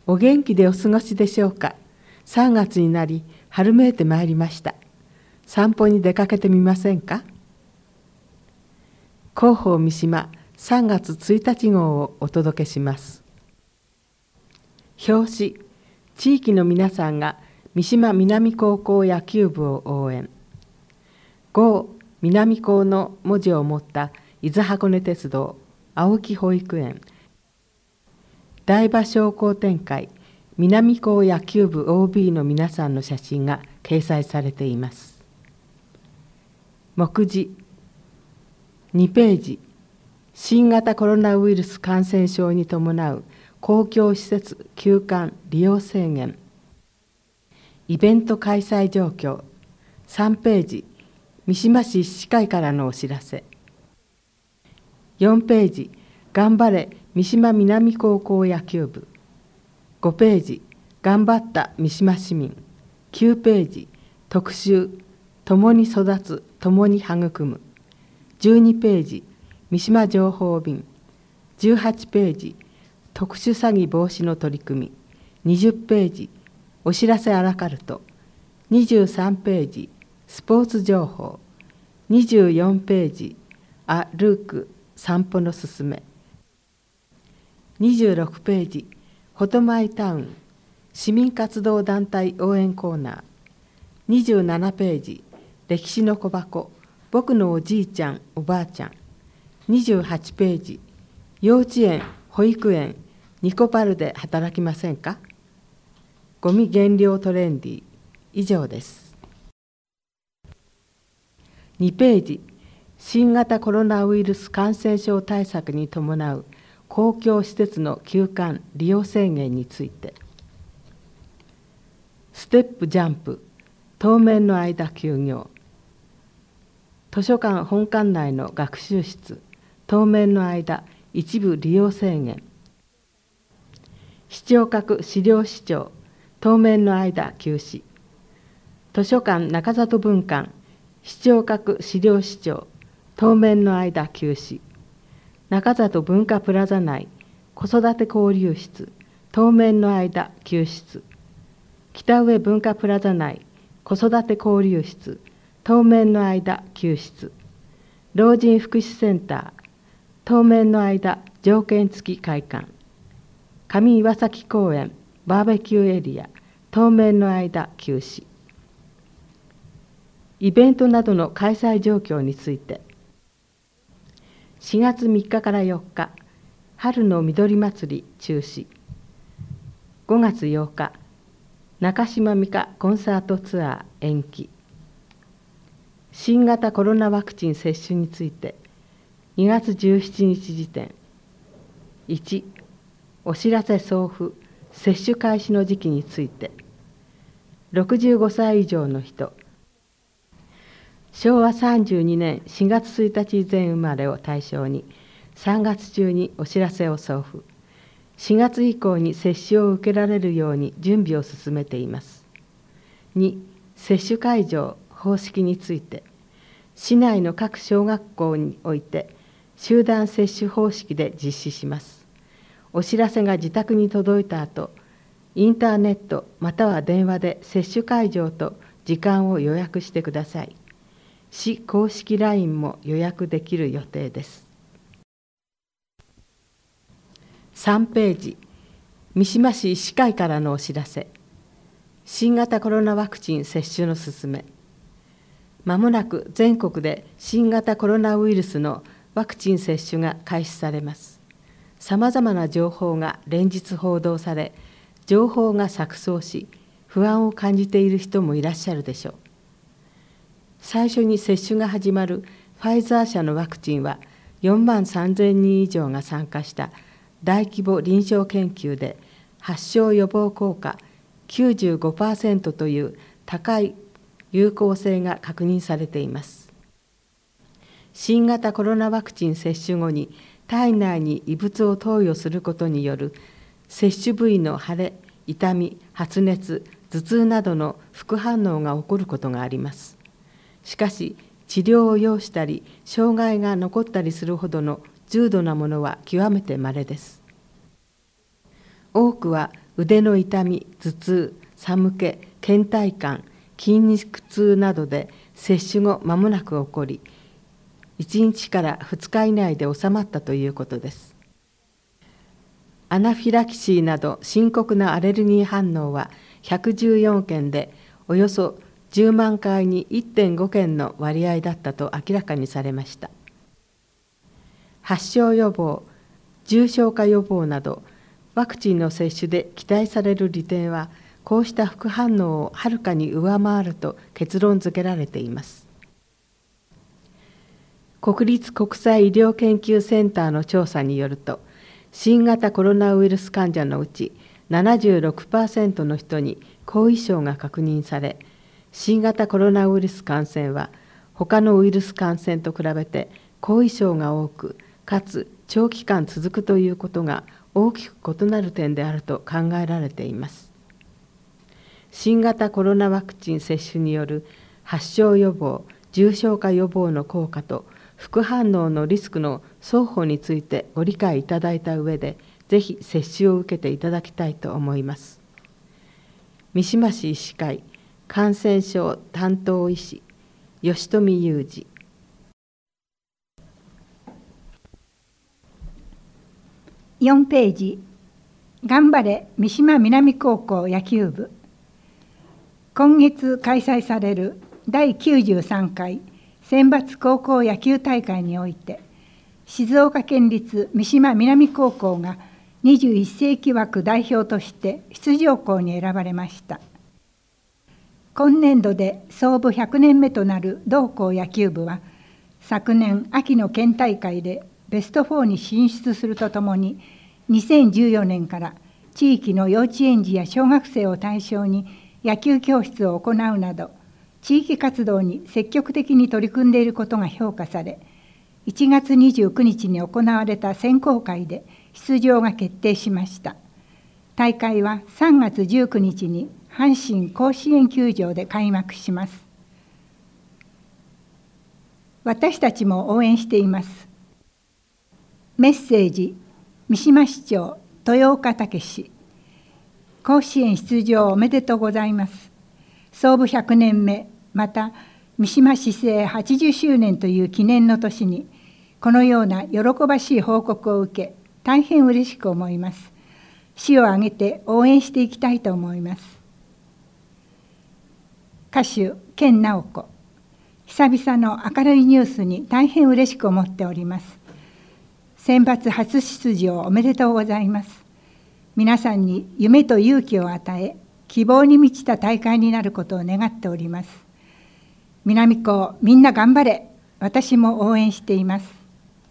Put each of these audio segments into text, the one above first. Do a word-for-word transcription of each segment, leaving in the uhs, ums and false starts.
お元気でお過ごしでしょうか。さんがつになり、春めいてまいりました。散歩に出かけてみませんか。広報三島さんがつついたち号をお届けします。表紙、地域の皆さんが三島南高校野球部を応援。号南高の文字を持った伊豆箱根鉄道青木保育園台場商工展開南高野球部 オービー の皆さんの写真が掲載されています。目次にページ、新型コロナウイルス感染症に伴う公共施設休館利用制限、イベント開催状況。さんページ、三島市医師会からのお知らせ。よんページ、頑張れ三島南高校野球部。ごページ、頑張った三島市民。きゅうページ、特集、共に育つ、共に育む。じゅうにページ、三島情報便。じゅうはちページ、特殊詐欺防止の取り組み。にじゅうページ、お知らせアラカルト。にじゅうさんページ、スポーツ情報。にじゅうよんページ、あルーク散歩のすすめ。にじゅうろくページ、ホトマイタウン市民活動団体応援コーナー。にじゅうななページ、歴史の小箱僕のおじいちゃんおばあちゃん。にじゅうはちページ、幼稚園保育園ニコパルで働きませんか。ゴミ減量トレンディ。以上です。にページ、新型コロナウイルス感染症対策に伴う公共施設の休館利用制限について。ステップジャンプ当面の間休業。図書館本館内の学習室当面の間一部利用制限。視聴覚資料視聴当面の間休止。図書館中里分館視聴覚資料視聴当面の間休止。中里文化プラザ内子育て交流室当面の間休室。北上文化プラザ内子育て交流室当面の間休室。老人福祉センター当面の間条件付き開館。上岩崎公園バーベキューエリア当面の間休止。イベントなどの開催状況について。しがつみっかからよっか、春の緑まつり中止。ごがつようか、中島美嘉コンサートツアー延期。新型コロナワクチン接種について、にがつじゅうしちにち時点。いち、お知らせ送付、接種開始の時期について。ろくじゅうごさい以上の人、しょうわさんじゅうにねんしがつついたち前生まれを対象にさんがつ中にお知らせを送付。しがつ以降に接種を受けられるように準備を進めています。に、接種会場方式について、市内の各小学校において集団接種方式で実施します。お知らせが自宅に届いた後、インターネットまたは電話で接種会場と時間を予約してください。市公式 ライン も予約できる予定です。さんページ、三島市医師会からのお知らせ。新型コロナワクチン接種の進め。まもなく全国で新型コロナウイルスのワクチン接種が開始されます。さまざまな情報が連日報道され、情報が錯綜し、不安を感じている人もいらっしゃるでしょう。最初に接種が始まるファイザー社のワクチンはよんまんさんぜんにん以上が参加した大規模臨床研究で発症予防効果 きゅうじゅうごパーセント という高い有効性が確認されています。新型コロナワクチン接種後に体内に異物を投与することによる接種部位の腫れ、痛み、発熱、頭痛などの副反応が起こることがあります。しかし、治療を要したり、障害が残ったりするほどの重度なものは極めて稀です。多くは腕の痛み、頭痛、寒気、倦怠感、筋肉痛などで接種後間もなく起こり、いちにちからふつか以内で収まったということです。アナフィラキシーなど深刻なアレルギー反応はひゃくじゅうよんけんで、およそじゅうまんかいに いってんごけんの割合だったと明らかにされました。発症予防、重症化予防など、ワクチンの接種で期待される利点は、こうした副反応をはるかに上回ると結論付けられています。国立国際医療研究センターの調査によると、新型コロナウイルス患者のうち ななじゅうろくパーセント の人に後遺症が確認され、新型コロナウイルス感染は他のウイルス感染と比べて後遺症が多く、かつ長期間続くということが大きく異なる点であると考えられています。新型コロナワクチン接種による発症予防、重症化予防の効果と副反応のリスクの双方についてご理解いただいた上で、ぜひ接種を受けていただきたいと思います。三島市医師会感染症担当医師、吉富裕二。 よんページ、頑張れ三島南高校野球部。今月開催されるだいきゅうじゅうさんかい選抜高校野球大会において、静岡県立三島南高校がにじゅういっせいき枠代表として出場校に選ばれました。今年度で創部ひゃくねんめとなる同校野球部は、昨年秋の県大会でベストよんに進出するとともに、にせんじゅうよねんから地域の幼稚園児や小学生を対象に野球教室を行うなど、地域活動に積極的に取り組んでいることが評価され、いちがつにじゅうくにちに行われた選考会で出場が決定しました。大会はさんがつじゅうくにちに阪神甲子園球場で開幕します。私たちも応援しています。メッセージ、三島市長豊岡武史。甲子園出場おめでとうございます。創部ひゃくねんめ、また三島市政はちじゅっしゅうねんという記念の年に、このような喜ばしい報告を受け、大変嬉しく思います。市を挙げて応援していきたいと思います。歌手、健直子。久々の明るいニュースに大変嬉しく思っております。選抜初出場おめでとうございます。皆さんに夢と勇気を与え、希望に満ちた大会になることを願っております。南高みんな頑張れ。私も応援しています。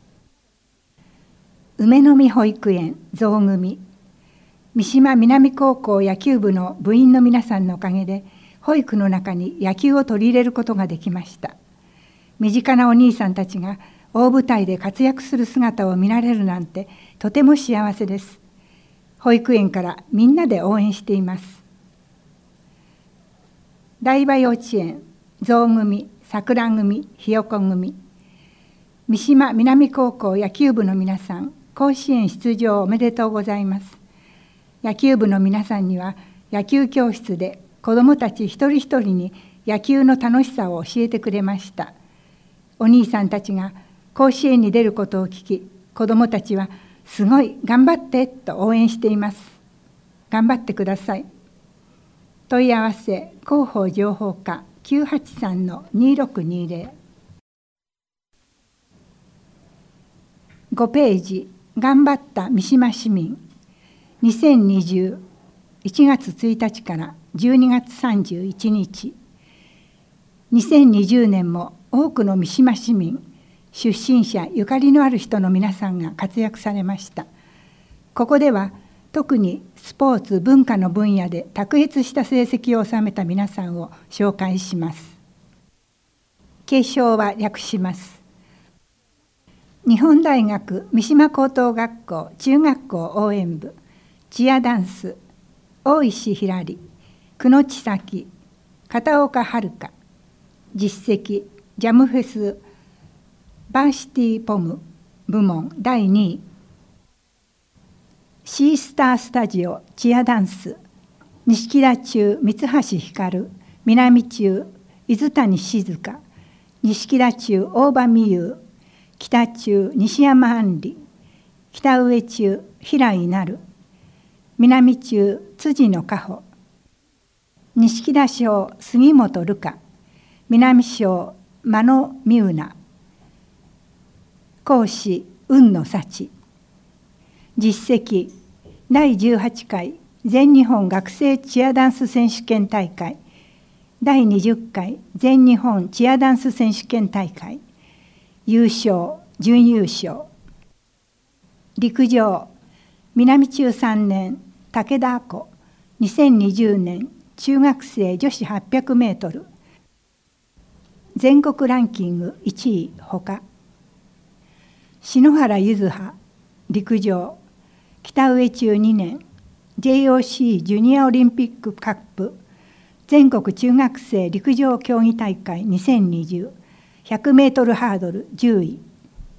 梅の実保育園象組。三島南高校野球部の部員の皆さんのおかげで、保育の中に野球を取り入れることができました。身近なお兄さんたちが大舞台で活躍する姿を見られるなんてとても幸せです。保育園からみんなで応援しています。台場幼稚園象組、桜組、ひよこ組。三島南高校野球部の皆さん、甲子園出場おめでとうございます。野球部の皆さんには野球教室で子どもたち一人一人に野球の楽しさを教えてくれました。お兄さんたちが甲子園に出ることを聞き、子どもたちはすごい頑張ってと応援しています。頑張ってください。問い合わせ広報情報課 きゅうはちさんのにろくにぜろ。ごページ、頑張った三島市民。にせんにじゅういちがつついたちからじゅうにがつさんじゅういちにち。にせんにじゅうねんも多くの三島市民、出身者ゆかりのある人の皆さんが活躍されました。ここでは特にスポーツ文化の分野で卓越した成績を収めた皆さんを紹介します。継承は略します。日本大学三島高等学校中学校応援部、チアダンス、大石ひらり、久野千咲、片岡遥。実績、ジャムフェスバーシティポム部門だいにい。 シースタースタジオチアダンス、錦田中三橋光、南中伊豆谷静香、錦田中大場美優、北中西山杏里、北上中平井なる、南中辻野加穂、錦田小杉本瑠香、南小間野美宇奈、講師雲野幸。実績だいじゅうはちかい全日本学生チアダンス選手権大会、だいにじゅっかい全日本チアダンス選手権大会、優勝準優勝。陸上南中さんねん武田亜子、にせんにじゅうねん中学生女子はっぴゃくメートル、全国ランキングいちいほか。篠原柚葉、陸上北上中にねん ジェイオーシー ジュニアオリンピックカップ全国中学生陸上競技大会にせんにじゅう ひゃくメートルハードルじゅうい。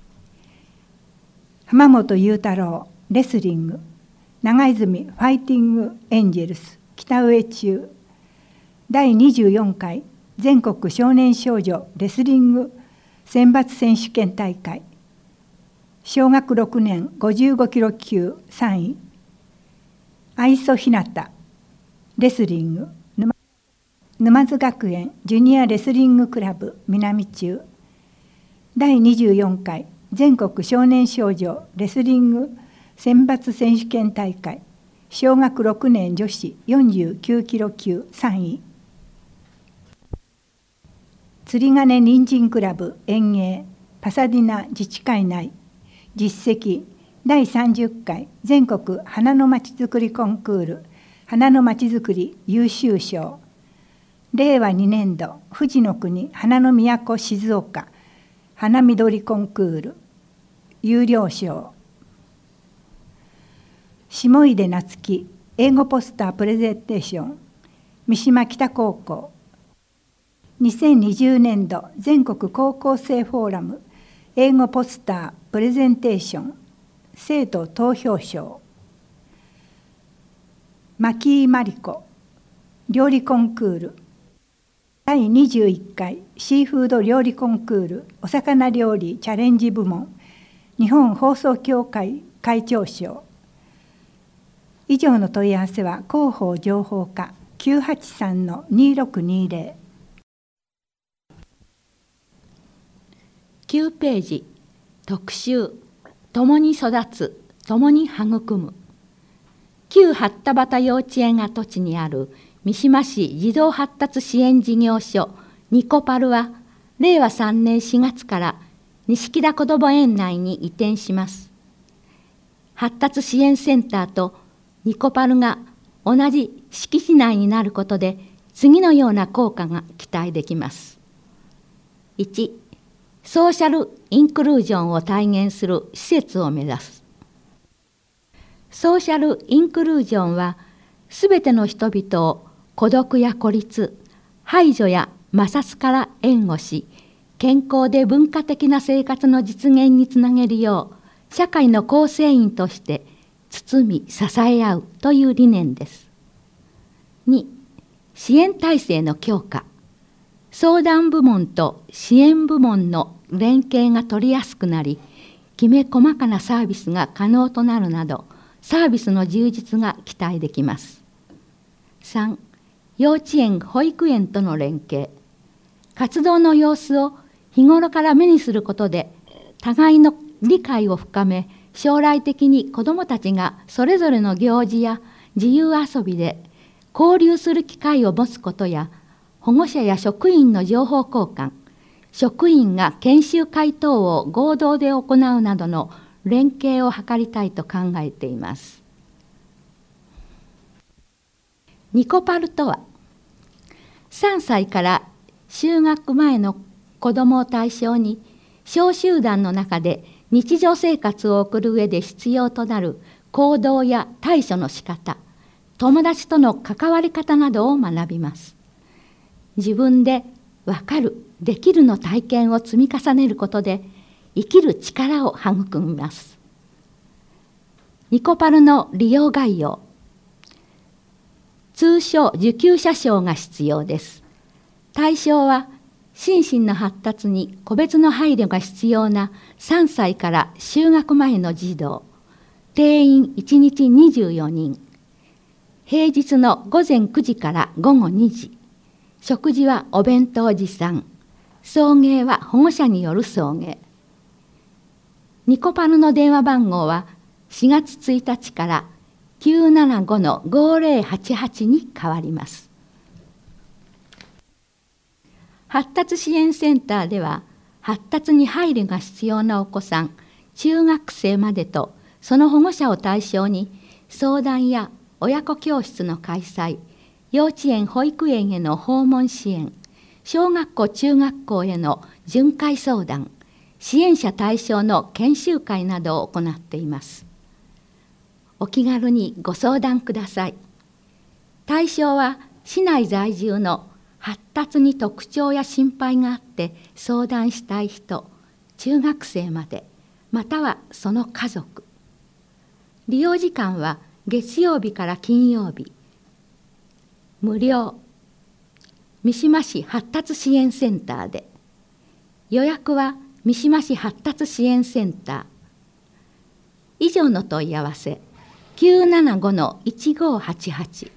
浜本雄太郎、レスリング長泉ファイティングエンジェルス北上中、だいにじゅうよんかい全国少年少女レスリング選抜選手権大会、小学ろくねんごじゅうごキロ級さんい。愛想ひなた、レスリング沼、沼津学園ジュニアレスリングクラブ南中、だいにじゅうよんかい全国少年少女レスリング選抜選手権大会、小学ろくねん女子よんじゅうきゅうキロ級さんい。釣り鐘人参クラブ園芸パサディナ自治会内、実績だいさんじゅっかい全国花のまちづくりコンクール花のまちづくり優秀賞、れいわにねんど富士の国花の都静岡花緑コンクール優良賞。下出夏樹英語ポスタープレゼンテーション三島北高校、にせんにじゅうねんど全国高校生フォーラム英語ポスタープレゼンテーション生徒投票賞。牧井真理子料理コンクールだいにじゅういっかいシーフード料理コンクールお魚料理チャレンジ部門日本放送協会会長賞。以上の問い合わせは広報情報課 きゅうはちさんのにろくにぜろ。 きゅうページ特集共に育つ共に育む。旧八田端幼稚園跡地にある三島市児童発達支援事業所ニコパルはれいわさんねんしがつから錦田こども園内に移転します。発達支援センターとニコパルが同じ敷地内になることで次のような効果が期待できます。いち、ソーシャルインクルージョンを体現する施設を目指す。ソーシャルインクルージョンは、すべての人々を孤独や孤立、排除や摩擦から援護し、健康で文化的な生活の実現につなげるよう、社会の構成員として包み支え合うという理念です。に、支援体制の強化。相談部門と支援部門の連携が取りやすくなり、きめ細かなサービスが可能となるなど、サービスの充実が期待できます。さん、幼稚園・保育園との連携。活動の様子を日頃から目にすることで、互いの理解を深め、将来的に子どもたちがそれぞれの行事や自由遊びで交流する機会を持つことや、保護者や職員の情報交換、職員が研修会等を合同で行うなどの連携を図りたいと考えています。ニコパルとは、さんさいから就学前の子どもを対象に、小集団の中で日常生活を送る上で必要となる行動や対処の仕方、友達との関わり方などを学びます。自分で分かる、できるの体験を積み重ねることで、生きる力を育みます。 ニコパルの利用概要。通所受給者証が必要です。対象は心身の発達に個別の配慮が必要なさんさいから就学前の児童、定員いちにちにじゅうよにん、平日の午前くじから午後にじ、食事はお弁当持参、送迎は保護者による送迎。ニコパルの電話番号はしがつついたちからきゅうななごのごぜろはちはちに変わります。発達支援センターでは、発達に配慮が必要なお子さん、中学生までとその保護者を対象に相談や親子教室の開催、幼稚園・保育園への訪問支援、小学校・中学校への巡回相談、支援者対象の研修会などを行っています。お気軽にご相談ください。対象は市内在住の発達に特徴や心配があって相談したい人、中学生まで、またはその家族。利用時間は月曜日から金曜日。無料。三島市発達支援センターで。予約は三島市発達支援センター。以上の問い合わせ、きゅうななごのいちごはちはち。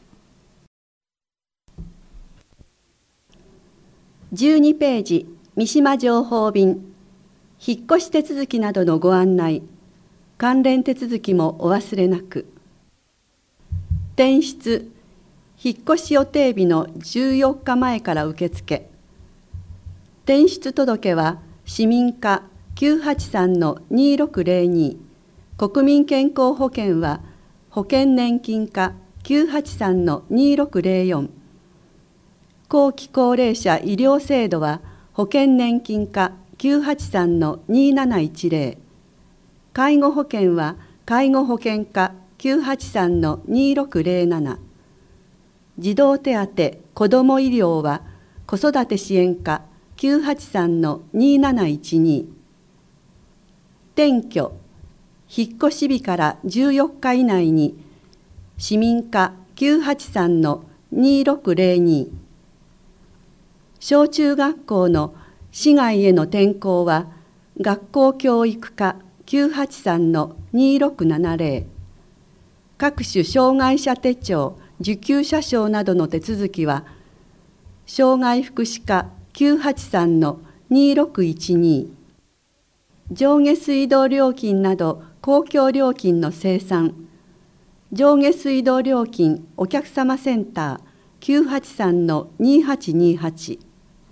じゅうにページ、三島情報便、引っ越し手続きなどのご案内、関連手続きもお忘れなく。転出、引っ越し予定日のじゅうよっかまえから受付。転出届は市民課 きゅうはちさんのにろくぜろに、国民健康保険は保険年金課 きゅうはちさんのにろくぜろよん、後期高齢者医療制度は保険年金課 きゅうはちさんのになないちぜろ、介護保険は介護保険課 きゅうはちさんのにろくぜろなな、児童手当子ども医療は子育て支援課 きゅうはちさんのになないちに、転居、引っ越し日からじゅうよっか以内に市民課 きゅうはちさんのにろくぜろに、小中学校の市外への転校は学校教育課 きゅうはちさんのにろくななぜろ、各種障害者手帳受給者証などの手続きは障害福祉課 きゅうはちさんのにろくいちに、上下水道料金など公共料金の精算、上下水道料金お客様センター きゅうはちさんのにはちにはち、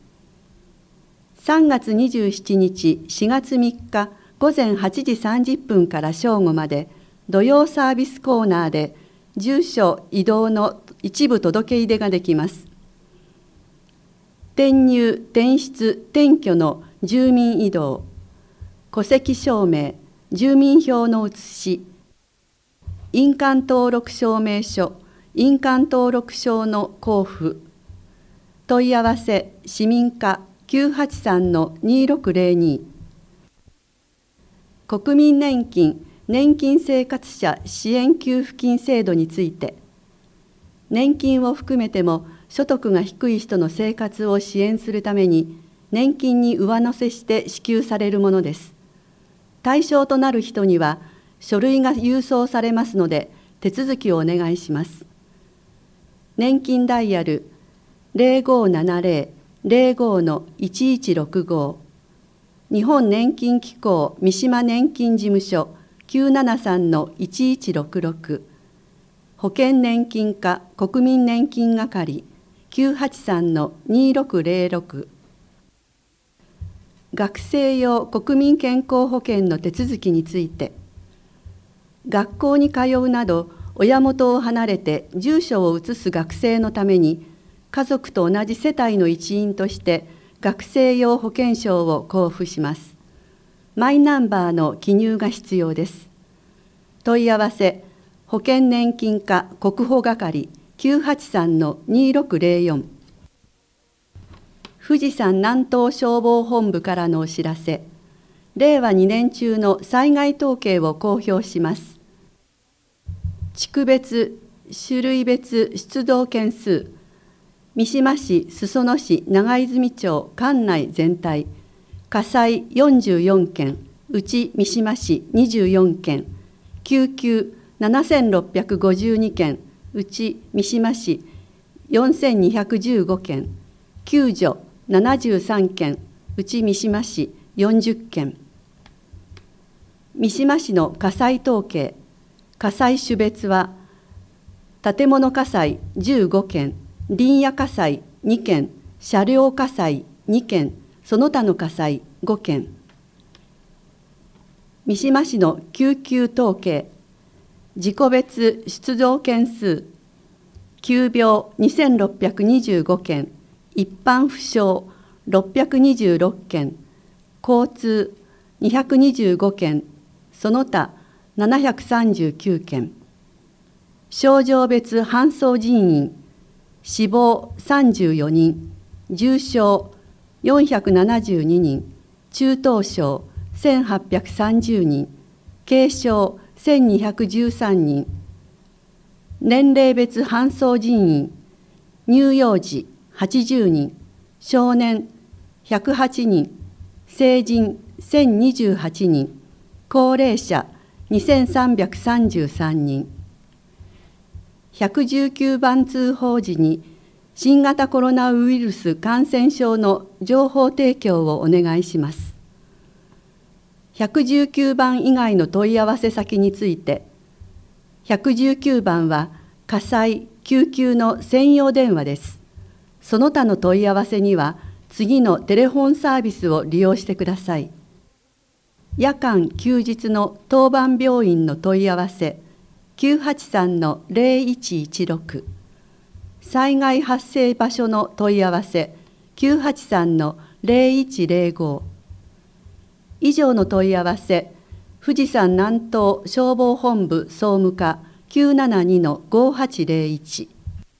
さんがつにじゅうしちにちしがつみっかごぜんはちじさんじゅっぷんから正午まで土曜サービスコーナーで住所移動の一部届け入れができます。転入・転出・転居の住民移動、戸籍証明、住民票の写し、印鑑登録証明書、印鑑登録証の交付、問い合わせ市民課 きゅうはちさんのにろくぜろに、国民年金年金生活者支援給付金制度について、年金を含めても所得が低い人の生活を支援するために年金に上乗せして支給されるものです。対象となる人には書類が郵送されますので手続きをお願いします。年金ダイヤル ぜろごーななぜろ ぜろごー いちいちろくご、日本年金機構三島年金事務所 きゅうななさんのいちいちろくろく、保険年金課国民年金係 きゅうはちさんのにろくぜろろく、学生用国民健康保険の手続きについて、学校に通うなど親元を離れて住所を移す学生のために家族と同じ世帯の一員として学生用保険証を交付します。マイナンバーの記入が必要です。問い合わせ保険年金課国保係 きゅうはちさんのにろくぜろよん、富士山南東消防本部からのお知らせ、れいわにねん中の災害統計を公表します。 地区別、種類別出動件数、三島市、裾野市、長泉町、管内全体、火災よんじゅうよんけん、うち三島市にじゅうよんけん、救急ななせんろっぴゃくごじゅうにけん、うち三島市よんせんにひゃくじゅうごけん、救助ななじゅうさんけん、うち三島市よんじゅっけん。三島市の火災統計、火災種別は、建物火災じゅうごけん、林野火災にけん、車両火災にけん、その他の火災ごけん。三島市の救急統計、事故別出動件数、急病にせんろっぴゃくにじゅうごけん、一般負傷ろっぴゃくにじゅうろっけん、交通にひゃくにじゅうごけん、その他ななひゃくさんじゅうきゅうけん。症状別搬送人員、死亡さんじゅうよにん、重傷よんひゃくななじゅうににん、中等症せんはっぴゃくさんじゅうにん、軽傷せんにひゃくじゅうさんにん。年齢別搬送人員、乳幼児はちじゅうにん、少年ひゃくはちにん、成人せんにじゅうはちにん、高齢者にせんさんびゃくさんじゅうさんにん。ひゃくじゅうきゅうばん通報時に新型コロナウイルス感染症の情報提供をお願いします。ひゃくじゅうきゅうばん以外の問い合わせ先について、ひゃくじゅうきゅうばんは火災・救急の専用電話です。その他の問い合わせには次のテレフォンサービスを利用してください。夜間・休日の当番病院の問い合わせ、きゅうはちさんのゼロいちいちろく、災害発生場所の問い合わせ、きゅうはちさんのゼロいちゼロご。以上の問い合わせ、富士山南東消防本部総務課きゅうななにのごはちゼロいち。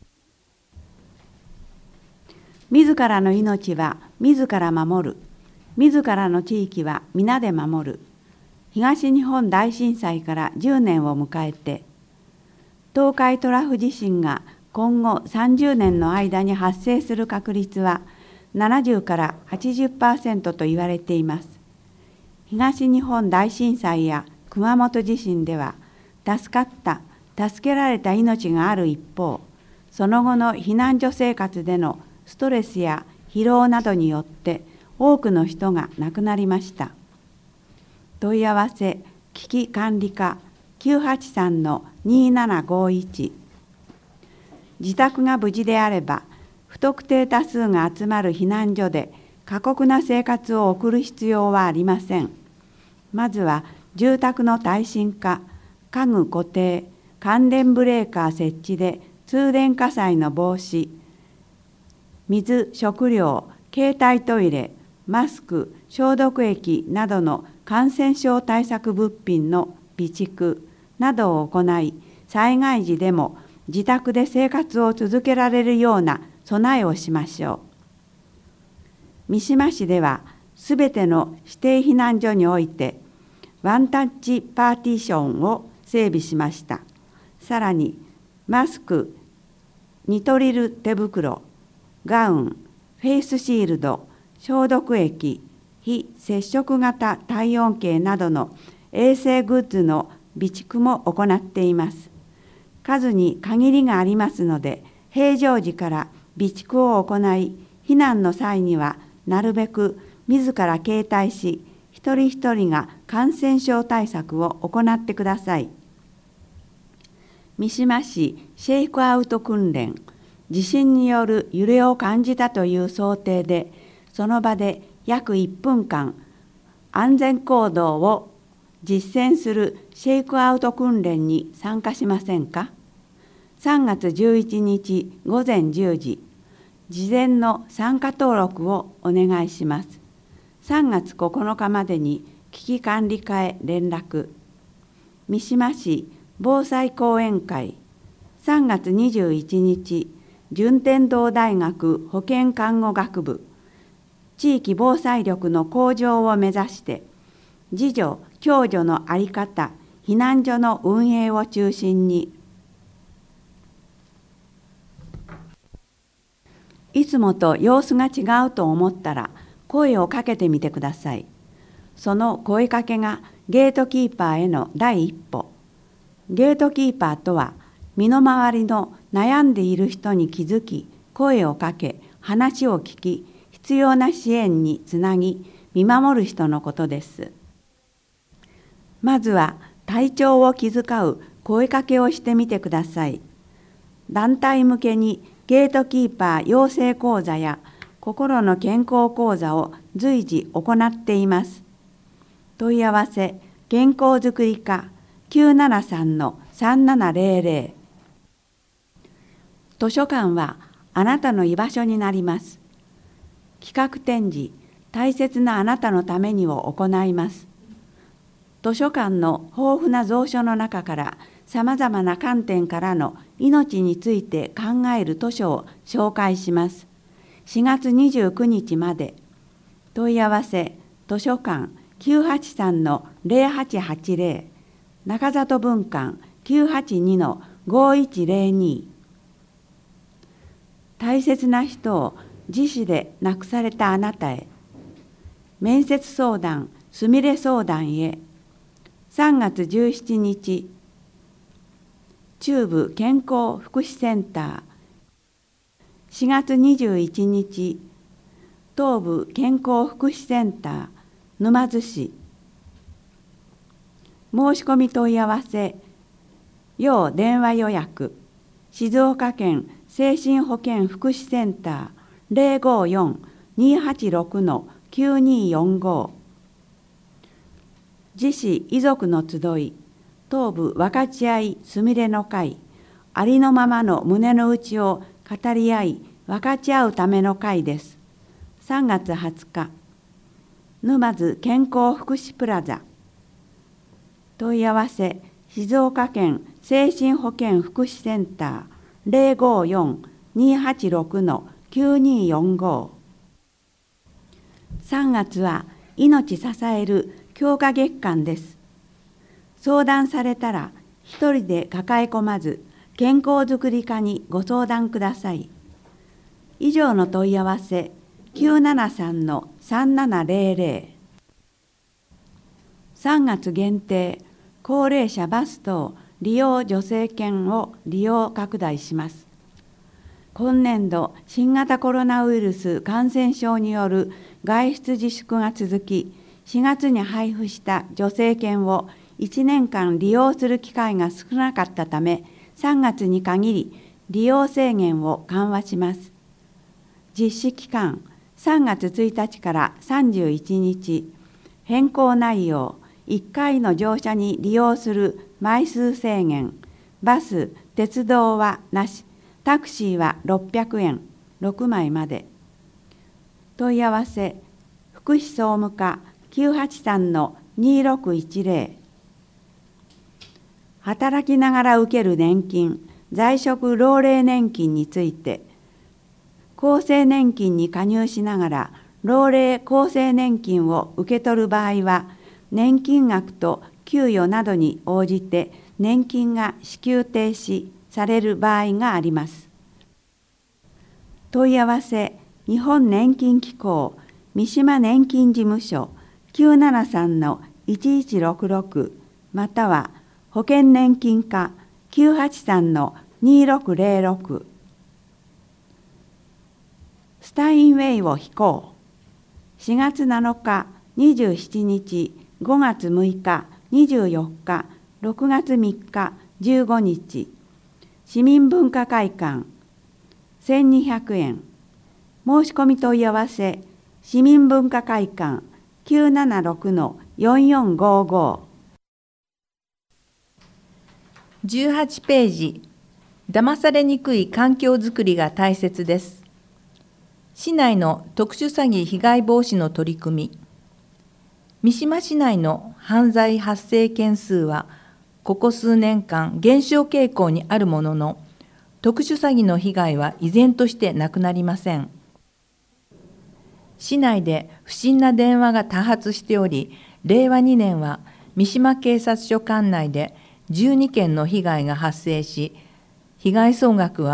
自らの命は自ら守る。自らの地域は皆で守る。東日本大震災からじゅうねんを迎えて、東海トラフ地震が今後さんじゅうねんの間に発生する確率はななじゅうからはちじゅっパーセント と言われています。東日本大震災や熊本地震では、助かった、助けられた命がある一方、その後の避難所生活でのストレスや疲労などによって多くの人が亡くなりました。問い合わせ危機管理課きゅうはちさんのにななごいち。自宅が無事であれば、不特定多数が集まる避難所で過酷な生活を送る必要はありません。まずは住宅の耐震化、家具固定、感電ブレーカー設置で通電火災の防止、水、食料、携帯トイレ、マスク、消毒液などの感染症対策物品の備蓄などを行い、災害時でも自宅で生活を続けられるような備えをしましょう。三島市では、すべての指定避難所において、ワンタッチパーティションを整備しました。さらに、マスク、ニトリル手袋、ガウン、フェイスシールド、消毒液、非接触型体温計などの衛生グッズの備蓄も行っています。数に限りがありますので、平常時から備蓄を行い、避難の際にはなるべく自ら携帯し、一人一人が感染症対策を行ってください。三島市シェイクアウト訓練、地震による揺れを感じたという想定で、その場で約いっぷんかん安全行動を実践するシェイクアウト訓練に参加しませんか？さんがつじゅういちにちごぜんじゅうじ、事前の参加登録をお願いします。さんがつここのかまでに危機管理課へ連絡。三島市防災講演会、さんがつにじゅういちにち、順天堂大学保健看護学部、地域防災力の向上を目指して、自助・共助の在り方、避難所の運営を中心に、 いつもと様子が違うと思ったら声をかけてみてください。その声かけがゲートキーパーへの第一歩。ゲートキーパーとは、身の回りの悩んでいる人に気づき、声をかけ、話を聞き、必要な支援につなぎ、見守る人のことです。まずは体調を気遣う声かけをしてみてください。団体向けにゲートキーパー養成講座や心の健康講座を随時行っています。問い合わせ、健康づくり課 きゅうななさんのさんななゼロゼロ。図書館はあなたの居場所になります。企画展示、大切なあなたのためにを行います。図書館の豊富な蔵書の中からさまざまな観点からの命について考える図書を紹介します。しがつにじゅうくにちまで。問い合わせ、図書館 きゅうはちさんのゼロはちはちゼロ、中里文館 きゅうはちにのごいちゼロに。大切な人を自死で亡くされたあなたへ。面接相談、すみれ相談へ。さんがつじゅうしちにち、中部健康福祉センター。しがつにじゅういちにち、東部健康福祉センター、沼津市。申し込み問い合わせ、要電話予約、静岡県精神保健福祉センターゼロごよん にーはちろく きゅうにーよんご。自死遺族の集い、東部分かち合いすみれの会、ありのままの胸の内を語り合い分かち合うための会です。さんがつはつか、沼津健康福祉プラザ。問い合わせ、静岡県精神保健福祉センターゼロごよん にーはちろく きゅうにーよんご。さんがつは命支える強化月間です。相談されたら一人で抱え込まず、健康づくり課にご相談ください。以上の問い合わせ、きゅうななさんのさんななゼロゼロ。さんがつ限定、高齢者バス等利用助成券を利用拡大します。今年度、新型コロナウイルス感染症による外出自粛が続き、しがつに配布した助成券をいちねんかん利用する機会が少なかったため、さんがつに限り利用制限を緩和します。実施期間、さんがつついたちからさんじゅういちにち、変更内容、いっかいの乗車に利用する枚数制限、バス、鉄道はなし、タクシーはろっぴゃくえん、ろくまいまで。問い合わせ、福祉総務課 きゅうはちさんのにーろくいちゼロ。働きながら受ける年金、在職老齢年金について、厚生年金に加入しながら老齢厚生年金を受け取る場合は、年金額と給与などに応じて年金が支給停止される場合があります。問い合わせ、日本年金機構三島年金事務所 きゅうななさんのいちいちろくろく または保険年金課 きゅうはちさんのにーろくゼロろく。スタインウェイを飛行。しがつなのか、にじゅうしちにち、ごがつむいか、にじゅうよっか、ろくがつみっか、じゅうごにち。市民文化会館、せんにひゃくえん。申し込み問い合わせ、市民文化会館 きゅうななろくのよんよんごご。 じゅうはちページ、騙されにくい環境づくりが大切です。市内の特殊詐欺被害防止の取り組み。三島市内の犯罪発生件数は、ここ数年間減少傾向にあるものの、特殊詐欺の被害は依然としてなくなりません。市内で不審な電話が多発しており、れいわにねんは三島警察署管内でじゅうにけんの被害が発生し、被害総額は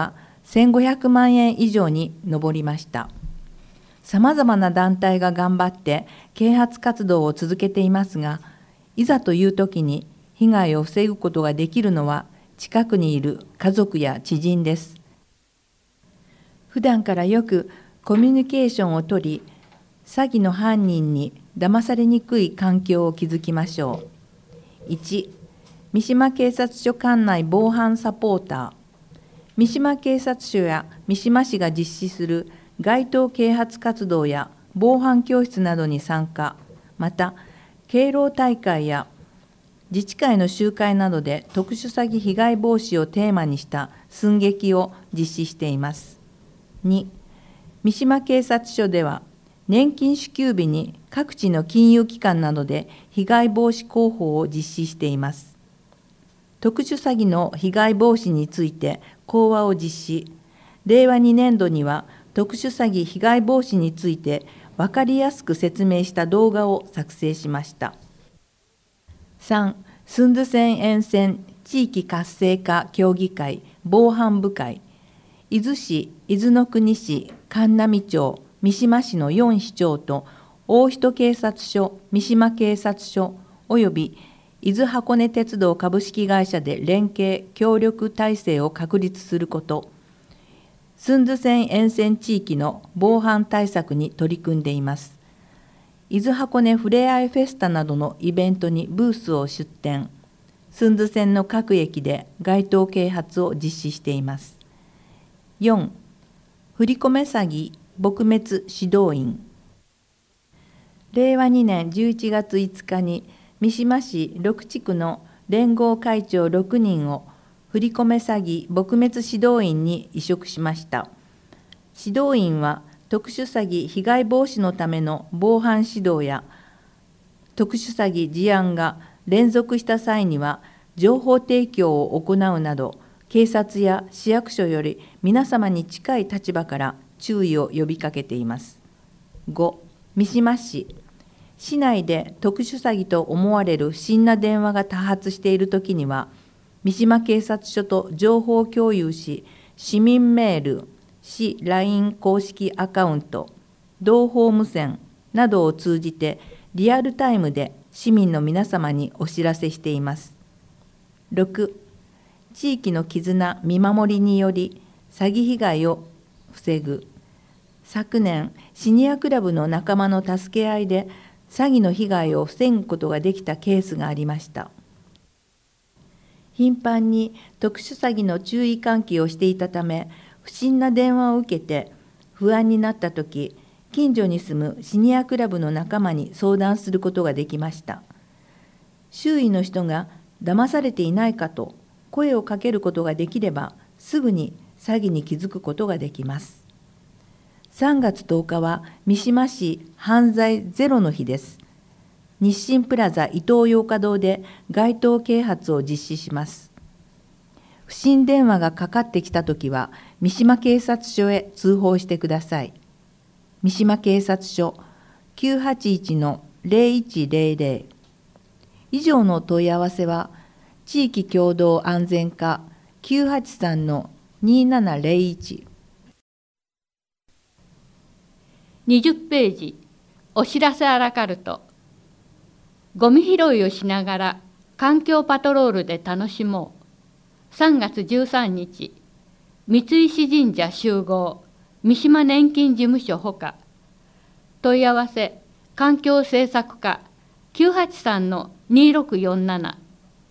せんごひゃくまんえん以上に上りました。さまざまな団体が頑張って啓発活動を続けていますが、いざという時に被害を防ぐことができるのは近くにいる家族や知人です。普段からよくコミュニケーションをとり、詐欺の犯人に騙されにくい環境を築きましょう。いち、三島警察署管内防犯サポーター。三島警察署や三島市が実施する街頭啓発活動や防犯教室などに参加、また敬老大会や自治会の集会などで特殊詐欺被害防止をテーマにした寸劇を実施しています。に、三島警察署では年金支給日に各地の金融機関などで被害防止広報を実施しています。特殊詐欺の被害防止について講話を実施、れいわにねんどには特殊詐欺被害防止について分かりやすく説明した動画を作成しました。さん、スンドゥ線沿線地域活性化協議会防犯部会、伊豆市、伊豆の国市、神南町、三島市のよん市町と大人警察署、三島警察署および伊豆箱根鉄道株式会社で連携協力体制を確立すること、スンドゥ線沿線地域の防犯対策に取り組んでいます。伊豆箱根ふれあいフェスタなどのイベントにブースを出展、スンドゥ線の各駅で街頭啓発を実施しています。よん、振り込め詐欺撲滅指導員。れいわにねんじゅういちがついつかに三島市ろく地区の連合会長ろくにんを振り込め詐欺撲滅指導員に委嘱しました。指導員は特殊詐欺被害防止のための防犯指導や特殊詐欺事案が連続した際には情報提供を行うなど、警察や市役所より皆様に近い立場から注意を呼びかけています。ご、三島市。市内で特殊詐欺と思われる不審な電話が多発しているときには、三島警察署と情報共有し、市民メール、市 ライン 公式アカウント、同胞無線などを通じてリアルタイムで市民の皆様にお知らせしています。ろく、地域の絆見守りにより詐欺被害を防ぐ。昨年、シニアクラブの仲間の助け合いで詐欺の被害を防ぐことができたケースがありました。頻繁に特殊詐欺の注意喚起をしていたため、不審な電話を受けて不安になったとき、近所に住むシニアクラブの仲間に相談することができました。周囲の人が騙されていないかと声をかけることができれば、すぐに詐欺に気づくことができます。さんがつとおかは三島市犯罪ゼロの日です。日清プラザイトーヨーカ堂で街頭啓発を実施します。不審電話がかかってきたときは、三島警察署へ通報してください。三島警察署 きゅうはちいちのゼロいちゼロゼロ。以上の問い合わせは、地域共同安全課 きゅうはちさんのにななゼロいち。 にじゅっページ、お知らせアラカルト。ゴミ拾いをしながら環境パトロールで楽しもう。さんがつじゅうさんにち、三石神社集合、三島年金事務所ほか。問い合わせ、環境政策課 きゅうはちさんのにろくよんなな。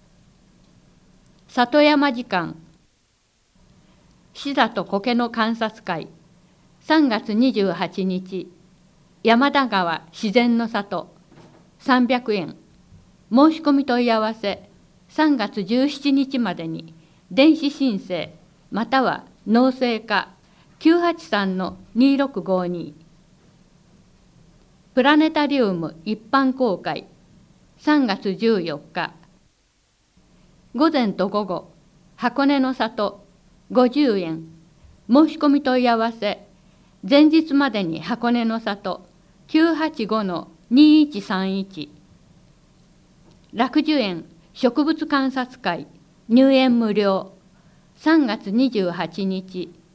里山時間、シダと苔の観察会、さんがつにじゅうはちにち、山田川自然の里、さんびゃくえん。申し込み問い合わせ、さんがつじゅうしちにちまでに、電子申請、または農政課 きゅうはちさんのにろくごに。プラネタリウム一般公開、さんがつじゅうよっか。午前と午後、箱根の里ごじゅうえん。申し込み問い合わせ、前日までに箱根の里 きゅうはちごのにいちさんいち。楽寿園植物観察会入園無料、さんがつにじゅうはちにち、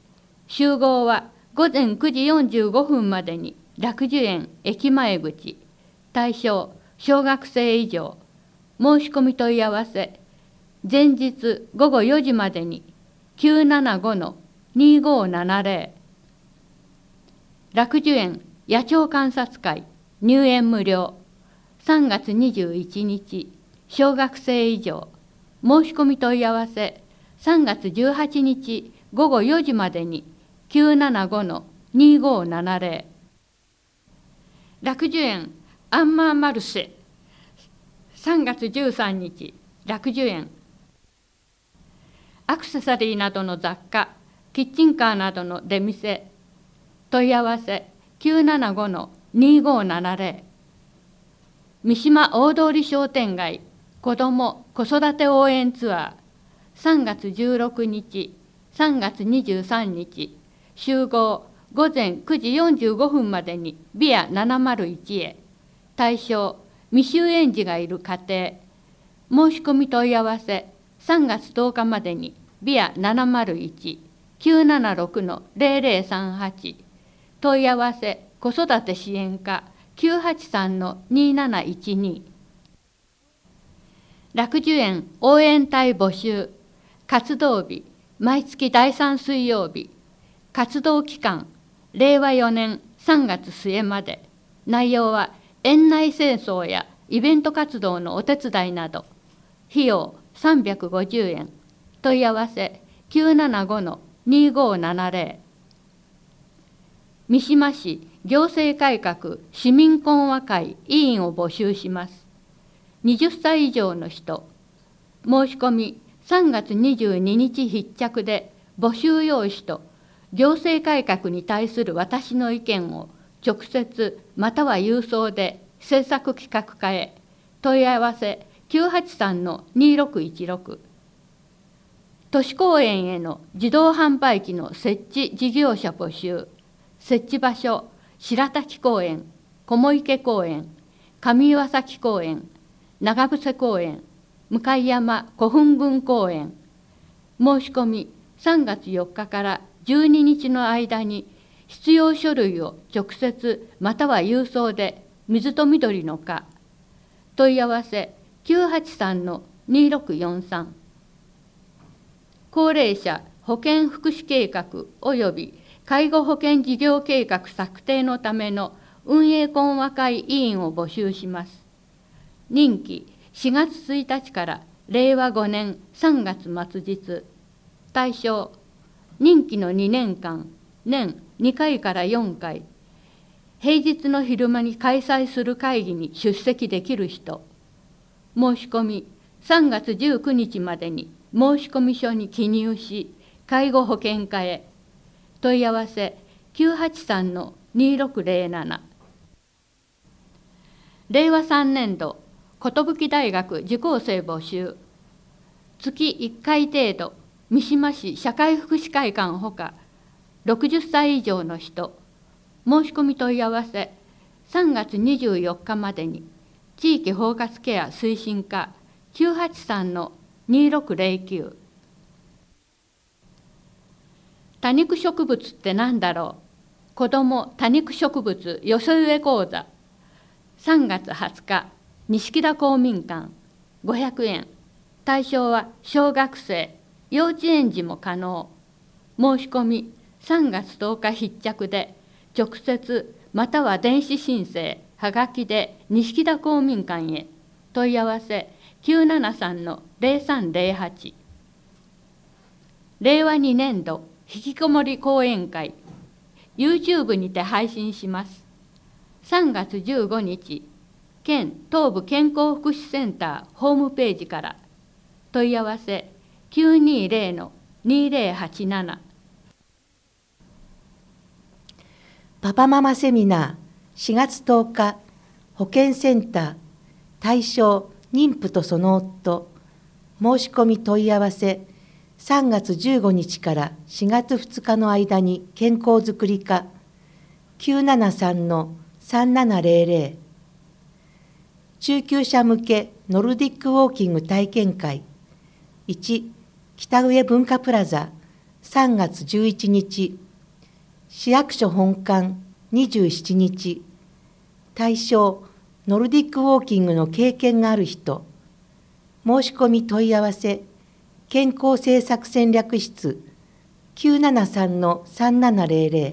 集合はごぜんくじよんじゅうごふんまでに楽寿園駅前口、対象小学生以上、申し込み問い合わせ、前日ごごよじまでに きゅうななごのにごーななぜろ、楽寿園野鳥観察会入園無料、さんがつにじゅういちにち、小学生以上、申し込み問い合わせ、さんがつじゅうはちにちごごよじまでに きゅうななごのにごーななぜろ、楽寿園アンマーマルシェ、さんがつじゅうさんにち、楽寿園。アクセサリーなどの雑貨、キッチンカーなどの出店、問い合わせきゅうななごのにごーななぜろ、三島大通商店街子ども子育て応援ツアー、さんがつじゅうろくにち、さんがつにじゅうさんにち、集合ごぜんくじよんじゅうごふんまでにビアななまるいちへ、対象未就園児がいる家庭、申し込み問い合わせさんがつとおかまでにビアななまるいち きゅうななろくのぜろぜろさんはち、問い合わせ子育て支援課きゅうはちさんのになないちに。楽寿園応援隊募集、活動日毎月だいさん水曜日、活動期間れいわよねんさんがつすえまで、内容は園内清掃やイベント活動のお手伝いなど、費用さんびゃくごじゅうえん、問い合わせきゅうななごのにごーななぜろ。三島市行政改革市民懇話会委員を募集します。はたち以上の人、申し込みさんがつにじゅうににち必着で、募集用紙と行政改革に対する私の意見を直接または郵送で制作企画課へ、問い合わせきゅうはちさんのにろくいちろく。都市公園への自動販売機の設置事業者募集、設置場所白滝公園、雲池公園、上岩崎公園、長伏公園、向山古墳群公園。申し込みさんがつよっかからじゅうににちの間に必要書類を直接または郵送で水と緑の課、問い合わせきゅうはちさんのにろくよんさん。高齢者保健福祉計画及び介護保険事業計画策定のための運営懇話会委員を募集します。任期しがつついたちかられいわごねんさんがつ末日。対象任期のにねんかん、年にかいからよんかい、平日の昼間に開催する会議に出席できる人。申し込みさんがつじゅうくにちまでに申込書に記入し、介護保険課へ。問い合わせきゅうはちさんのにろくぜろなな。れいわさんねんど寿大学受講生募集、月いっかい程度三島市社会福祉会館ほかろくじゅっさい以上の人。申し込み問い合わせさんがつにじゅうよっかまでに地域包括ケア推進課きゅうはちさんのにろくぜろきゅう。多肉植物って何だろう。子ども多肉植物寄せ植え講座、さんがつはつか錦田公民館ごひゃくえん。対象は小学生、幼稚園児も可能。申し込みさんがつとおか必着で、直接または電子申請はがきで錦田公民館へ。問い合わせきゅうななさんのぜろさんぜろはち。れいわにねんどひきこもり講演会 YouTube にて配信します。さんがつじゅうごにち、県東部健康福祉センターホームページから。問い合わせきゅうにぜろのにぜろはちなな。 パパママセミナーしがつとおか、保健センター、対象妊婦とその夫。申し込み問い合わせさんがつじゅうごにちからしがつふつかの間に健康づくり課きゅうななさんのさんななぜろぜろ。中級者向けノルディックウォーキング体験会いち、北上文化プラザさんがつじゅういちにち市役所本館にじゅうしちにち、対象ノルディックウォーキングの経験がある人、申し込み問い合わせ、健康政策戦略室 きゅうななさんのさんななゼロゼロ。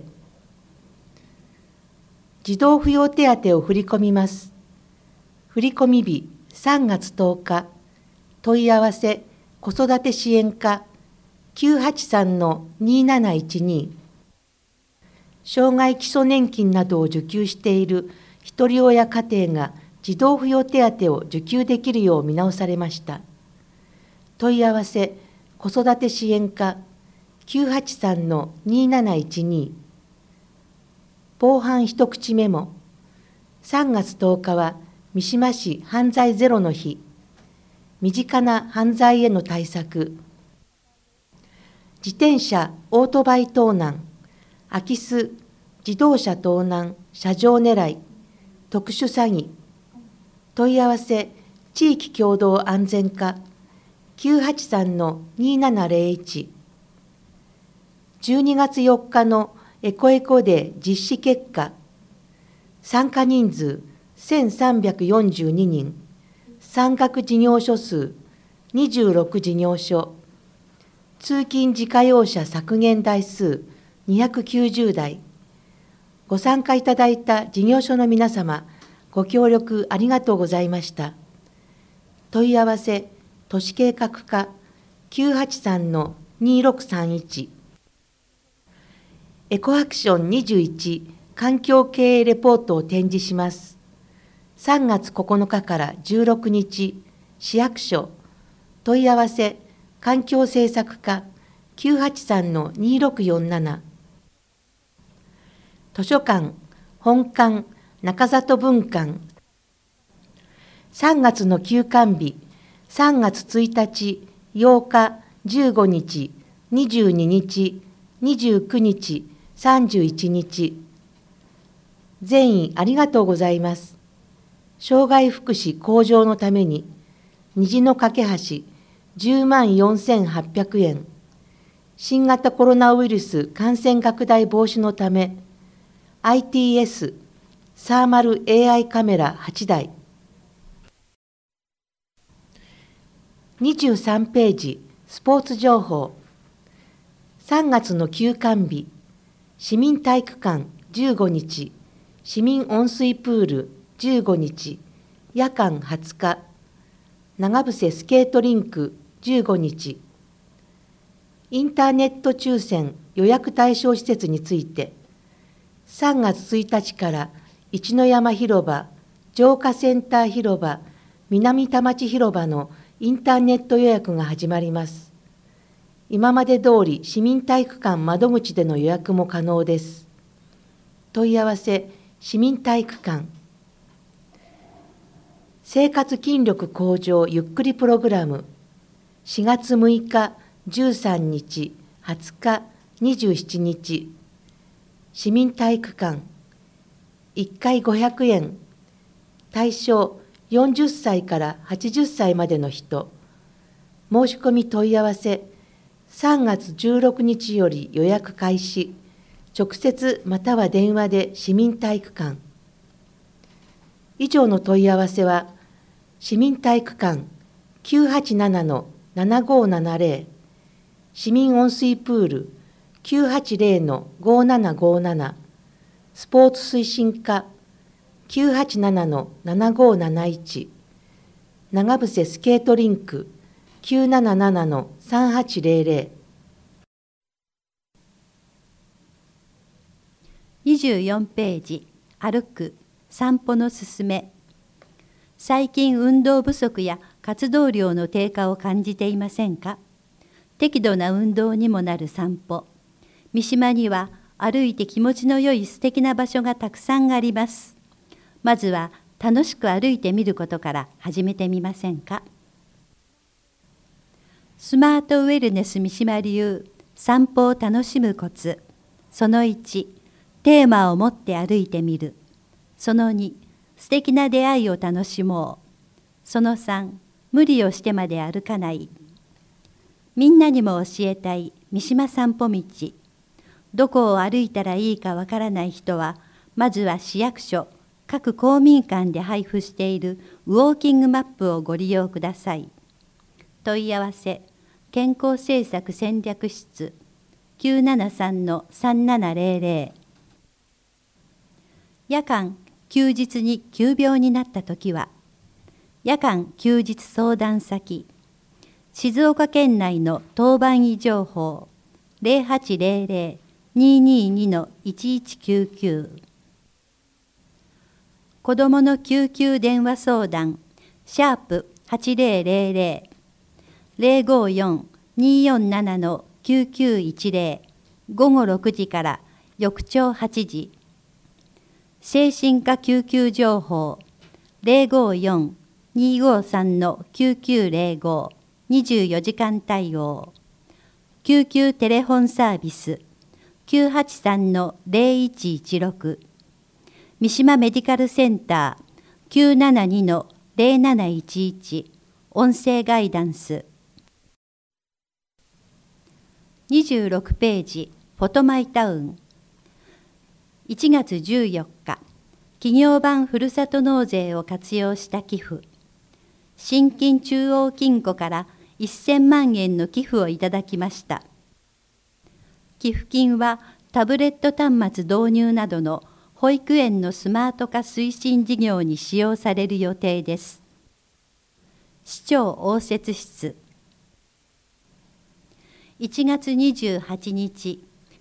児童扶養手当を振り込みます。振込日さんがつとおか、問い合わせ子育て支援課 きゅうはちさんのになないちに。障害基礎年金などを受給しているひとり親家庭が児童扶養手当を受給できるよう見直されました。問い合わせ子育て支援課 きゅうはちさんのになないちに。防犯一口メモ。さんがつとおかは三島市犯罪ゼロの日。身近な犯罪への対策。自転車、オートバイ盗難、空き巣、自動車盗難、車上狙い、特殊詐欺。問い合わせ地域共同安全課 きゅうはちさんのにななゼロいち。じゅうにがつよっかのエコエコデー実施結果。参加人数せんさんびゃくよんじゅうににん、参画事業所数にじゅうろく事業所、通勤自家用車削減台数にひゃくきゅうじゅうだい。ご参加いただいた事業所の皆様、ご協力ありがとうございました。問い合わせ都市計画課 きゅうはちさんのにろくさんいち。エコアクションにじゅういち環境経営レポートを展示します。さんがつここのかからじゅうろくにち、市役所、問い合わせ環境政策課 きゅうはちさんのにろくよんなな。図書館、本館、中里文館。さんがつの休館日、さんがつついたち、ようか、じゅうごにち、にじゅうににち、にじゅうくにち、さんじゅういちにち。全員ありがとうございます。障害福祉向上のために、虹の架け橋じゅうまんよんせんはっぴゃくえん。新型コロナウイルス感染拡大防止のため、アイティーエス サーマル エーアイ カメラはちだい。にじゅうさんページ、スポーツ情報。さんがつの休館日、市民体育館じゅうごにち、市民温水プールじゅうごにち、夜間はつか、長伏スケートリンクじゅうごにち。インターネット抽選予約対象施設について、さんがつついたちから一の山広場、城下センター広場、南田町広場のインターネット予約が始まります。今まで通り市民体育館窓口での予約も可能です。問い合わせ市民体育館。生活筋力向上ゆっくりプログラム。しがつむいか、じゅうさんにち、はつか、にじゅうしちにち。市民体育館。いっかいごひゃくえん。対象よんじゅっさいからはちじゅっさいまでの人。申し込み問い合わせさんがつじゅうろくにちより予約開始。直接または電話で市民体育館。以上の問い合わせは、市民体育館 きゅうはちななのななごななゼロ、市民温水プール きゅうはちゼロのごななごなな、スポーツ推進課 きゅうはちななのななごなないち、長伏スケートリンク きゅうななななのさんはちゼロゼロ。 にじゅうよんページ、歩く、散歩のすすめ。最近運動不足や活動量の低下を感じていませんか？適度な運動にもなる散歩。三島には歩いて気持ちの良い素敵な場所がたくさんあります。まずは楽しく歩いてみることから始めてみませんか？スマートウェルネス三島流散歩を楽しむコツ。そのいち、テーマを持って歩いてみる。そのに、素敵な出会いを楽しもう。そのさん、無理をしてまで歩かない。みんなにも教えたい三島散歩道。 どこを歩いたらいいかわからない人は、まずは市役所、各公民館で配布しているウォーキングマップをご利用ください。問い合わせ、健康政策戦略室 きゅうななさんのさんななゼロゼロ。夜間、休日に急病になったときは、夜間休日相談先、静岡県内の当番医情報 ゼロはちゼロゼロ にーにーにー いちいちきゅうきゅう。子どもの救急電話相談、シャープはちゼロゼロゼロ ゼロごよん にーよんなな きゅうきゅういちゼロ、午後ろくじから翌朝はちじ。精神科救急情報、ゼロごよん にーごさん きゅうきゅうゼロご、にじゅうよじかん対応。救急テレフォンサービス、きゅうはちさん ゼロいちいちろく。三島メディカルセンター きゅうななに ゼロなないちいち、音声ガイダンス。にじゅうろくページ、フォトマイタウン。いちがつじゅうよっか、企業版ふるさと納税を活用した寄付。新金中央金庫からせんまんえんの寄付をいただきました。寄付金はタブレット端末導入などの保育園のスマート化推進事業に使用される予定です。市長応接室。いちがつにじゅうはちにち、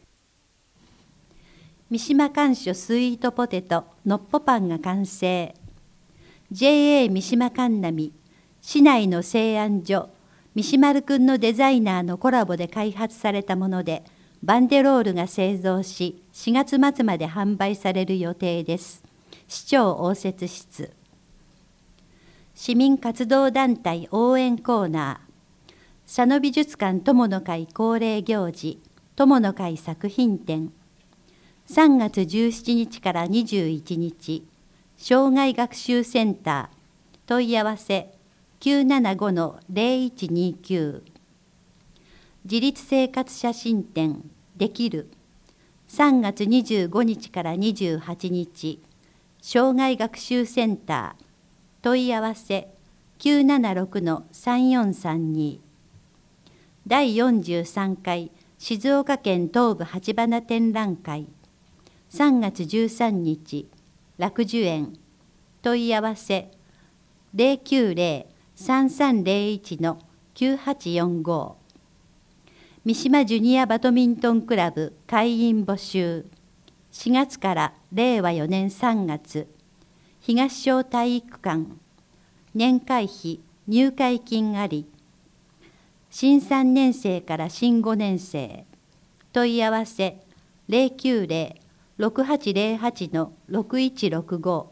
三島甘薯スイートポテトのっぽパンが完成。ジェーエー 三島甘波、市内の製あん所、三島るくんのデザイナーのコラボで開発されたもので、バンデロールが製造し、しがつまつまで販売される予定です。市長応接室。市民活動団体応援コーナー。佐野美術館友の会恒例行事、友の会作品展。さんがつじゅうしちにちからにじゅういちにち、障害学習センター、問い合わせきゅうななごのゼロいちにきゅう。自立生活写真展、できる。さんがつにじゅうごにちからにじゅうはちにち、障害学習センター、問い合わせきゅうななろくのさんよんさんに。だいよんじゅうさんかい静岡県東部鉢花展覧会、さんがつじゅうさんにち、楽寿園、問い合わせゼロきゅうゼロ さんさんゼロいちのきゅうはちよんご。三島ジュニアバドミントンクラブ会員募集。しがつかられいわよねんさんがつ、東小体育館、年会費入会金あり。新さんねんせいから新ごねんせい、問い合わせゼロきゅうゼロ ろくはちゼロはちのろくいちろくご。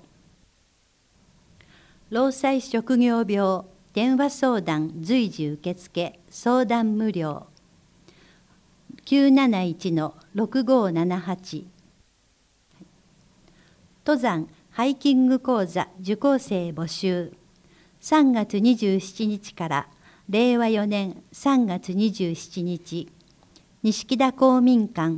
労災職業病電話相談随時受付、相談無料。きゅうなないちのろくごななはち。登山ハイキング講座受講生募集。さんがつにじゅうしちにちかられいわよねんさんがつにじゅうしちにち、錦田公民館。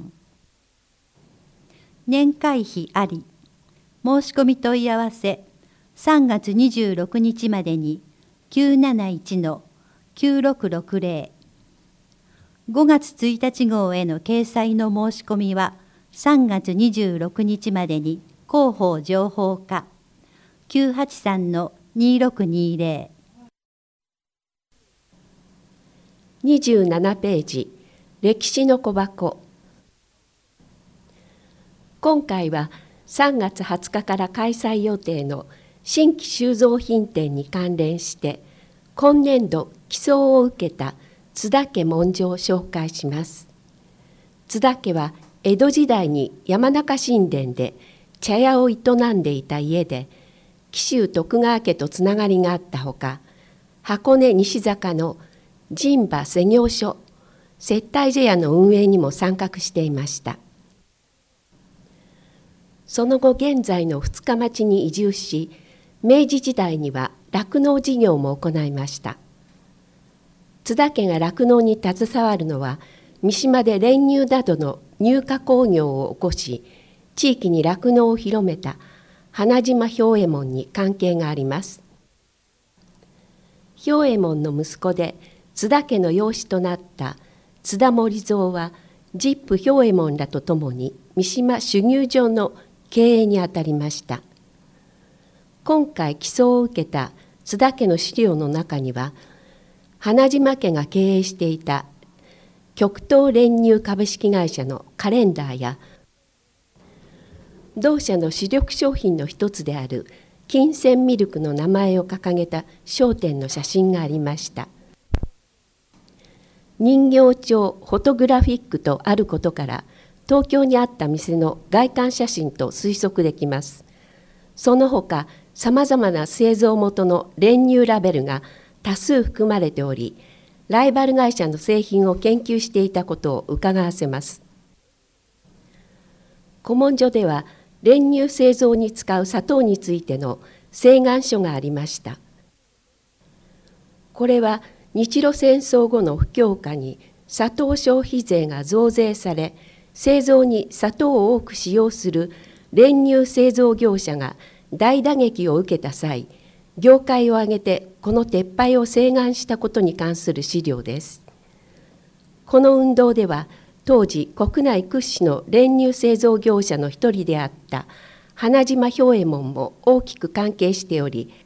年会費あり。申し込み問い合わせさんがつにじゅうろくにちまでにきゅうなないちのきゅうろくろくゼロ。ごがつついたち号への掲載の申し込みはさんがつにじゅうろくにちまでに広報情報課 きゅうはちさんのにろくにゼロ。 にじゅうななページ、歴史の小箱。今回はさんがつはつかから開催予定の新規収蔵品展に関連して今年度寄贈を受けた津田家文書を紹介します。津田家は江戸時代に山中新田で茶屋を営んでいた家で、紀州徳川家とつながりがあったほか、箱根西坂の神馬施業所接待茶屋の運営にも参画していました。その後現在の二日町に移住し、明治時代には酪農事業も行いました。津田家が酪農に携わるのは三島で練乳などの乳加工業を起こし、地域に酪農を広めた花島兵衛門に関係があります。兵衛門の息子で津田家の養子となった津田守蔵は、実父兵衛門らとともに三島種牛場の経営にあたりました。今回起訴を受けた津田家の資料の中には、花島家が経営していた極東練乳株式会社のカレンダーや、同社の主力商品の一つである金泉ミルクの名前を掲げた商店の写真がありました。人形町フォトグラフィックとあることから、東京にあった店の外観写真と推測できます。その他、さまざまな製造元の練乳ラベルが多数含まれており、ライバル会社の製品を研究していたことを伺わせます。古文書では、練乳製造に使う砂糖についての請願書がありました。これは日露戦争後の不況下に砂糖消費税が増税され、製造に砂糖を多く使用する練乳製造業者が大打撃を受けた際、業界を挙げてこの撤廃を請願したことに関する資料です。この運動では、当時国内屈指の練乳製造業者の一人であった花島兵衛門も大きく関係しており、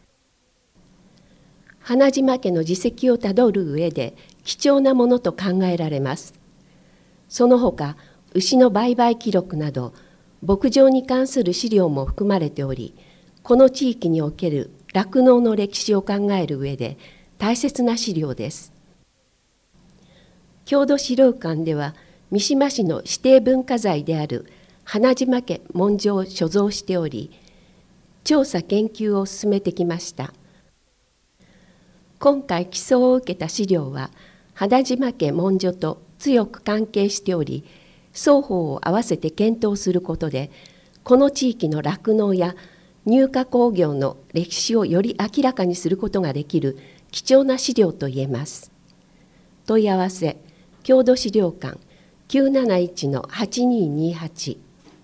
花島家の事績をたどる上で貴重なものと考えられます。その他、牛の売買記録など牧場に関する資料も含まれており、この地域における酪農の歴史を考える上で大切な資料です。郷土資料館では、三島市の指定文化財である花島家文書を所蔵しており、調査研究を進めてきました。今回起訴を受けた資料は、花島家文書と強く関係しており、双方を合わせて検討することで、この地域の酪農や乳加工業の歴史をより明らかにすることができる貴重な資料といえます。問い合わせ、郷土資料館きゅうなないちのはちにーにーはち。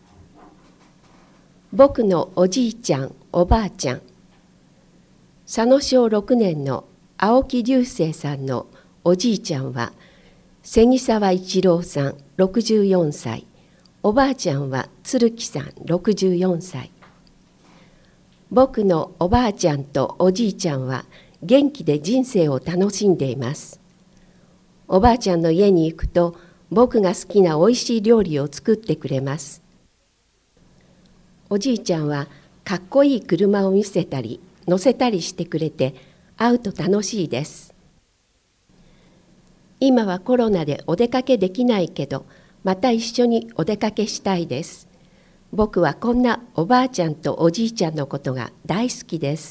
僕のおじいちゃんおばあちゃん、佐野小ろくねんの青木隆星さんのおじいちゃんは関沢一郎さんろくじゅうよんさい、おばあちゃんは鶴木さんろくじゅうよんさい。僕のおばあちゃんとおじいちゃんは元気で人生を楽しんでいます。おばあちゃんの家に行くと、僕が好きなおいしい料理を作ってくれます。おじいちゃんはかっこいい車を見せたり乗せたりしてくれて、会うと楽しいです。今はコロナでお出かけできないけど、また一緒にお出かけしたいです。僕はこんなおばあちゃんとおじいちゃんのことが大好きです。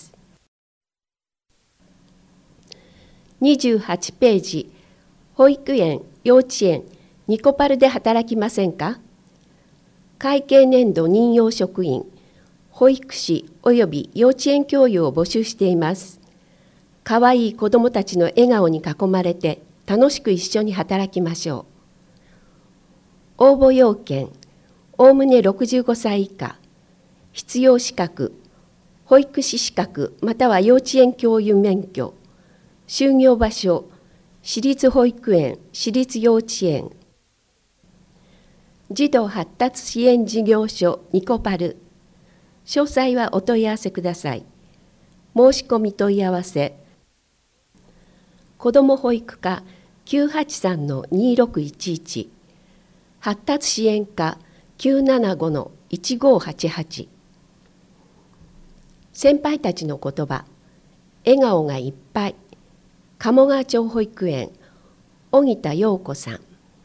にじゅうはちページ、保育園、幼稚園、ニコパルで働きませんか？会計年度任用職員、保育士および幼稚園教諭を募集しています。かわいい子どもたちの笑顔に囲まれて楽しく一緒に働きましょう。応募要件、おおむねろくじゅうごさい以下、必要資格、保育士資格または幼稚園教諭免許、就業場所、私立保育園、私立幼稚園、児童発達支援事業所ニコパル。詳細はお問い合わせください。申し込み問い合わせ、子ども保育課 きゅうはちさんのにろくいちいち、発達支援課 きゅうななごのいちごはちはち。先輩たちの言葉、笑顔がいっぱい、鴨川町保育園、荻田陽子さん。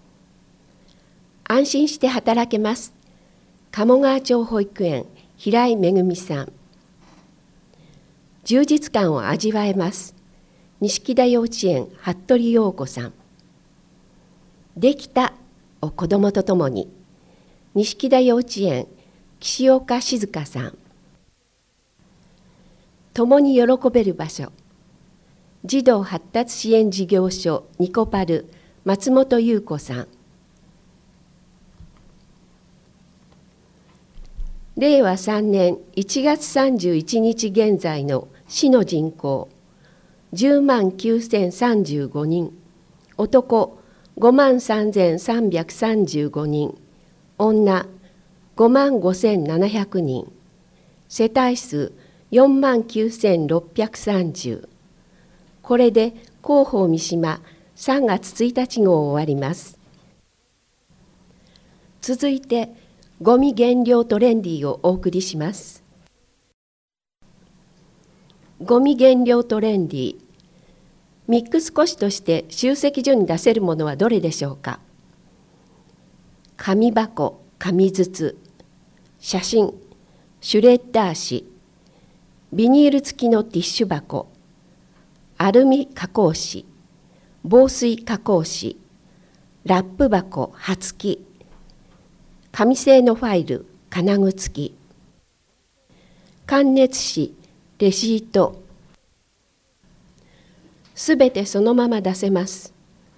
安心して働けます。鴨川町保育園、平井めぐみさん。充実感を味わえます。錦田幼稚園、服部陽子さん。できたを子どもとともに。錦田幼稚園、岸岡静香さん。共に喜べる場所。児童発達支援事業所ニコパル、松本優子さん。 れいわさんねんいちがつさんじゅういちにち現在の市の人口じゅうまんきゅうせんさんじゅうごにん、男ごまんさんぜんさんびゃくさんじゅうごにん、女ごまんごせんななひゃくにん、世帯数よんまんきゅうせんろっぴゃくさんじゅう。これで広報三島さんがつついたち号を終わります。続いてゴミ減量トレンディをお送りします。ゴミ減量トレンディ、ミックス古紙として集積所に出せるものはどれでしょうか。紙箱、紙筒、写真、シュレッダー紙、ビニール付きのティッシュ箱、アルミ加工紙、防水加工紙、ラップ箱、葉付き、紙製のファイル、金具付き、感熱紙、レシート、すべてそのまま出せます。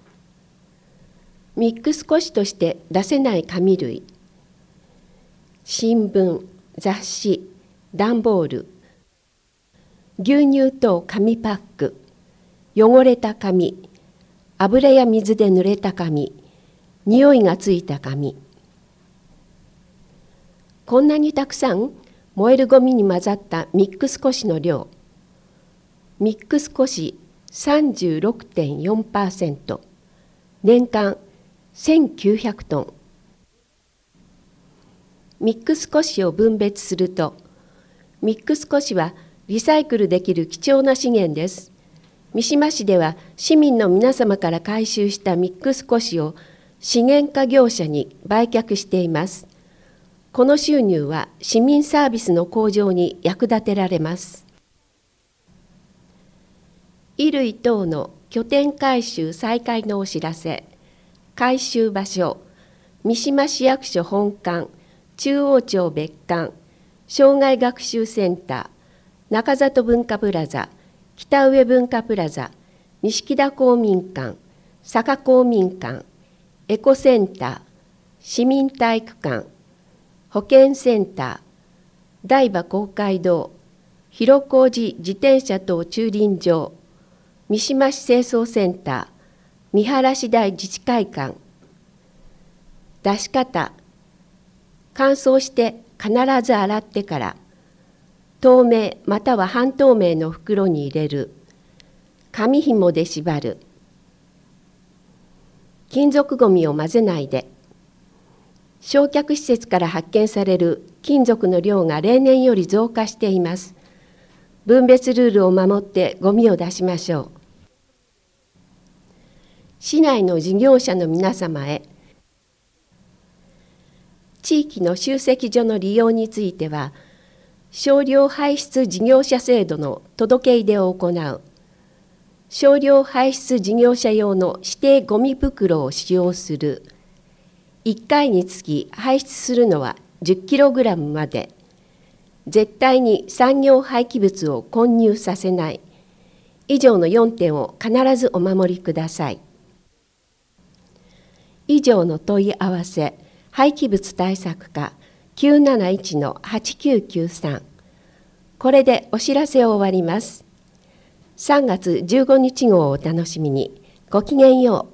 ミックス古紙として出せない紙類、新聞、雑誌、段ボール、牛乳等紙パック、汚れた紙、油や水で濡れた紙、匂いがついた紙。こんなにたくさん燃えるゴミに混ざったミックス古紙の量、ミックス古紙 さんじゅうろくてんよんパーセント、年間せんきゅうひゃくトン。ミックス古紙を分別すると、ミックス古紙はリサイクルできる貴重な資源です。三島市では市民の皆様から回収したミックス古紙を資源化業者に売却しています。この収入は市民サービスの向上に役立てられます。衣類等の拠点回収再開のお知らせ。回収場所、三島市役所本館、中央町別館、障害学習センター、中里文化プラザ、北上文化プラザ、錦田公民館、坂公民館、エコセンター、市民体育館、保健センター、台場公会堂、広小路自転車等駐輪場、三島市清掃センター、三原市大自治会館。出し方、乾燥して必ず洗ってから、透明または半透明の袋に入れる、紙紐で縛る、金属ごみを混ぜないで、焼却施設から発見される金属の量が例年より増加しています。分別ルールを守ってゴミを出しましょう。市内の事業者の皆様へ、地域の集積所の利用については、少量排出事業者制度の届け出でを行う、少量排出事業者用の指定ゴミ袋を使用する、いっかいにつき排出するのは じゅっキログラム まで、絶対に産業廃棄物を混入させない、以上のよんてんを必ずお守りください。以上の問い合わせ、廃棄物対策課 きゅうなないちのはちきゅうきゅうさん。これでお知らせを終わります。さんがつじゅうごにち号をお楽しみに。ごきげんよう。